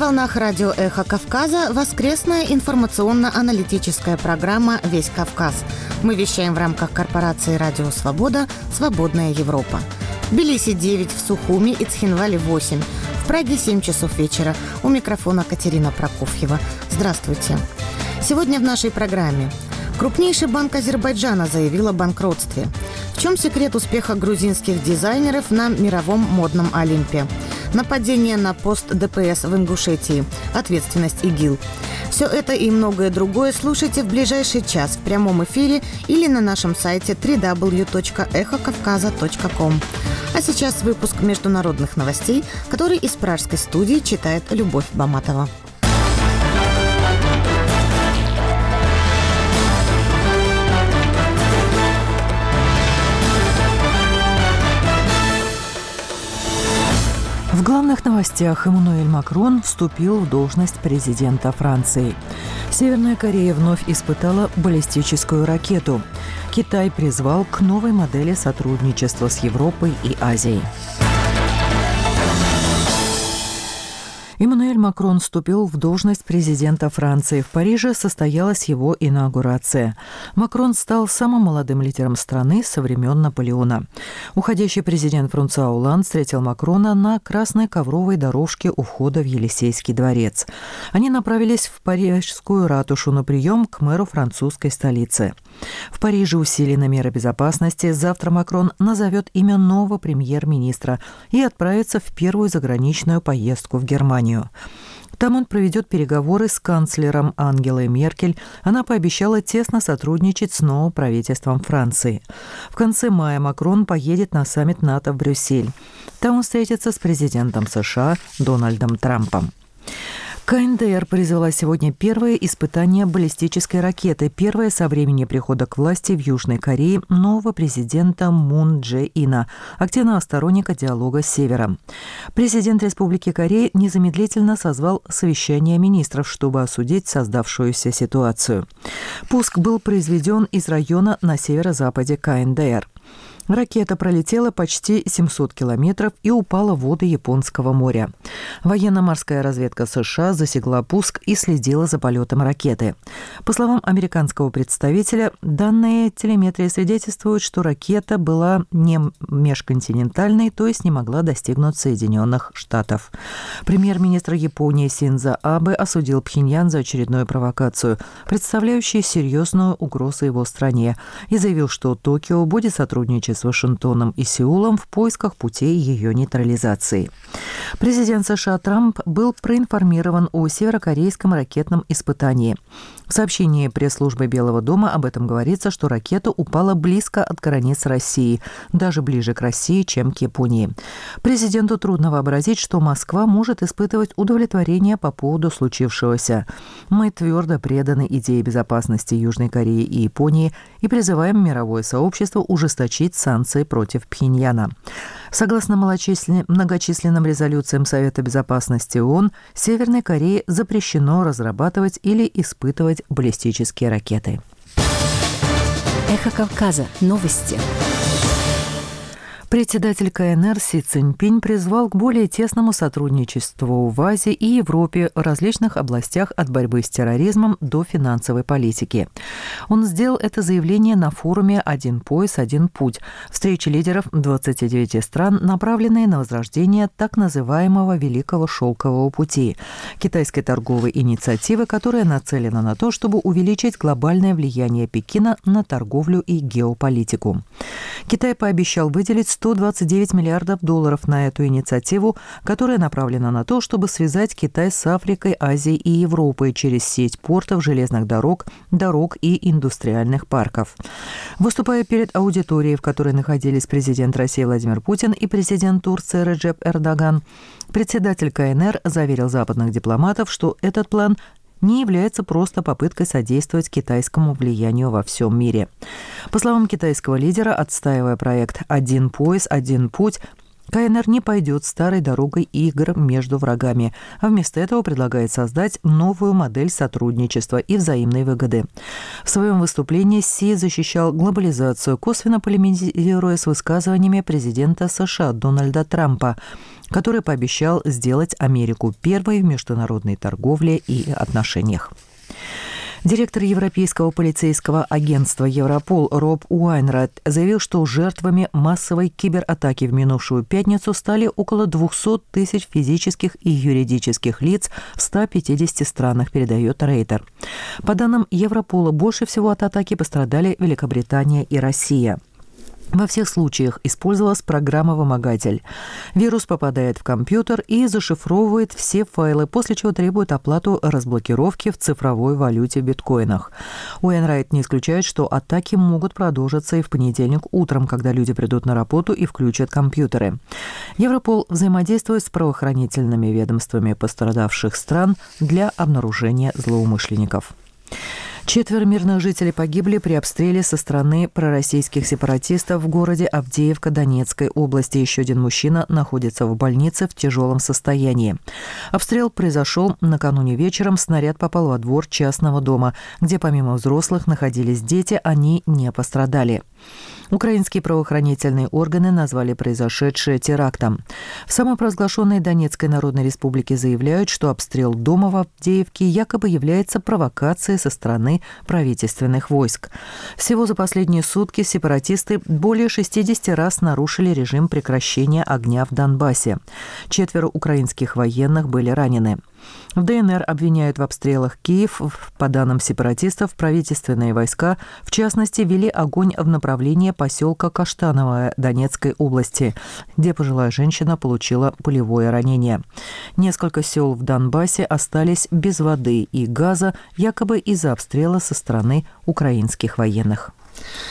волнах радио «Эхо Кавказа» воскресная информационно-аналитическая программа «Весь Кавказ». Мы вещаем в рамках корпорации «Радио Свобода. Свободная Европа». В Тбилиси 9, в Сухуми и Цхинвале 8, в Праге 7 часов вечера. У микрофона Катерина Прокофьева. Здравствуйте. Сегодня в нашей программе. Крупнейший банк Азербайджана заявил о банкротстве. В чем секрет успеха грузинских дизайнеров на мировом модном Олимпе? Нападение на пост ДПС в Ингушетии. Ответственность ИГИЛ. Все это и многое другое слушайте в ближайший час в прямом эфире или на нашем сайте www.эхокавказа.ком. А сейчас выпуск международных новостей, который из пражской студии читает Любовь Баматова. В главных новостях Эммануэль Макрон вступил в должность президента Франции. Северная Корея вновь испытала баллистическую ракету. Китай призвал к новой модели сотрудничества с Европой и Азией. Эммануэль Макрон вступил в должность президента Франции. В Париже состоялась его инаугурация. Макрон стал самым молодым лидером страны со времен Наполеона. Уходящий президент Франсуа Олланд встретил Макрона на красной ковровой дорожке у входа в Елисейский дворец. Они направились в Парижскую ратушу на прием к мэру французской столицы. В Париже усилены меры безопасности. Завтра Макрон назовет имя нового премьер-министра и отправится в первую заграничную поездку в Германию. Там он проведет переговоры с канцлером Ангелой Меркель. Она пообещала тесно сотрудничать с новым правительством Франции. В конце мая Макрон поедет на саммит НАТО в Брюссель. Там он встретится с президентом США Дональдом Трампом. КНДР произвела сегодня первое испытание баллистической ракеты, первое со времени прихода к власти в Южной Корее нового президента Мун Дже Ина, активного сторонника диалога с Севером. Президент Республики Корея незамедлительно созвал совещание министров, чтобы осудить создавшуюся ситуацию. Пуск был произведен из района на северо-западе КНДР. Ракета пролетела почти 700 километров и упала в воды Японского моря. Военно-морская разведка США засекла пуск и следила за полетом ракеты. По словам американского представителя, данные телеметрии свидетельствуют, что ракета была не межконтинентальной, то есть не могла достигнуть Соединенных Штатов. Премьер-министр Японии Синдзо Абе осудил Пхеньян за очередную провокацию, представляющую серьезную угрозу его стране, и заявил, что Токио будет сотрудничать с Вашингтоном и Сеулом в поисках путей ее нейтрализации. Президент США Трамп был проинформирован о северокорейском ракетном испытании. В сообщении пресс-службы Белого дома об этом говорится, что ракета упала близко от границ России, даже ближе к России, чем к Японии. Президенту трудно вообразить, что Москва может испытывать удовлетворение по поводу случившегося. Мы твердо преданы идее безопасности Южной Кореи и Японии и призываем мировое сообщество ужесточить санкции против Пхеньяна. Согласно многочисленным резолюциям Совета безопасности ООН, Северной Корее запрещено разрабатывать или испытывать баллистические ракеты. Эхо Кавказа. Новости. Председатель КНР Си Цзиньпинь призвал к более тесному сотрудничеству в Азии и Европе в различных областях от борьбы с терроризмом до финансовой политики. Он сделал это заявление на форуме «Один пояс, один путь» встречи лидеров 29 стран, направленные на возрождение так называемого Великого Шелкового пути – китайской торговой инициативы, которая нацелена на то, чтобы увеличить глобальное влияние Пекина на торговлю и геополитику. Китай пообещал выделить $129 миллиардов на эту инициативу, которая направлена на то, чтобы связать Китай с Африкой, Азией и Европой через сеть портов, железных дорог и индустриальных парков. Выступая перед аудиторией, в которой находились президент России Владимир Путин и президент Турции Реджеп Эрдоган, председатель КНР заверил западных дипломатов, что этот план не является просто попыткой содействовать китайскому влиянию во всем мире. По словам китайского лидера, отстаивая проект «Один пояс, один путь», КНР не пойдет старой дорогой игр между врагами, а вместо этого предлагает создать новую модель сотрудничества и взаимной выгоды. В своем выступлении Си защищал глобализацию, косвенно полемизируя с высказываниями президента США Дональда Трампа, который пообещал сделать Америку первой в международной торговле и отношениях. Директор Европейского полицейского агентства Европол Роб Уайнрайт заявил, что жертвами массовой кибератаки в минувшую пятницу стали около 200 тысяч физических и юридических лиц в 150 странах, передает Рейтер. По данным Европола, больше всего от атаки пострадали Великобритания и Россия. Во всех случаях использовалась программа-вымогатель. Вирус попадает в компьютер и зашифровывает все файлы, после чего требует оплату разблокировки в цифровой валюте в биткоинах. Уэйнрайт не исключает, что атаки могут продолжиться и в понедельник утром, когда люди придут на работу и включат компьютеры. Европол взаимодействует с правоохранительными ведомствами пострадавших стран для обнаружения злоумышленников. 4 мирных жителей погибли при обстреле со стороны пророссийских сепаратистов в городе Авдеевка Донецкой области. Еще один мужчина находится в больнице в тяжелом состоянии. Обстрел произошел накануне вечером. Снаряд попал во двор частного дома, где помимо взрослых находились дети, они не пострадали. Украинские правоохранительные органы назвали произошедшее терактом. В самопровозглашенной Донецкой Народной Республике заявляют, что обстрел дома в Авдеевке якобы является провокацией со стороны правительственных войск. Всего за последние сутки сепаратисты более 60 раз нарушили режим прекращения огня в Донбассе. 4 украинских военных были ранены. В ДНР обвиняют в обстрелах Киев. По данным сепаратистов, правительственные войска, в частности, вели огонь в направлении поселка Каштановое Донецкой области, где пожилая женщина получила пулевое ранение. Несколько сел в Донбассе остались без воды и газа, якобы из-за обстрела со стороны украинских военных.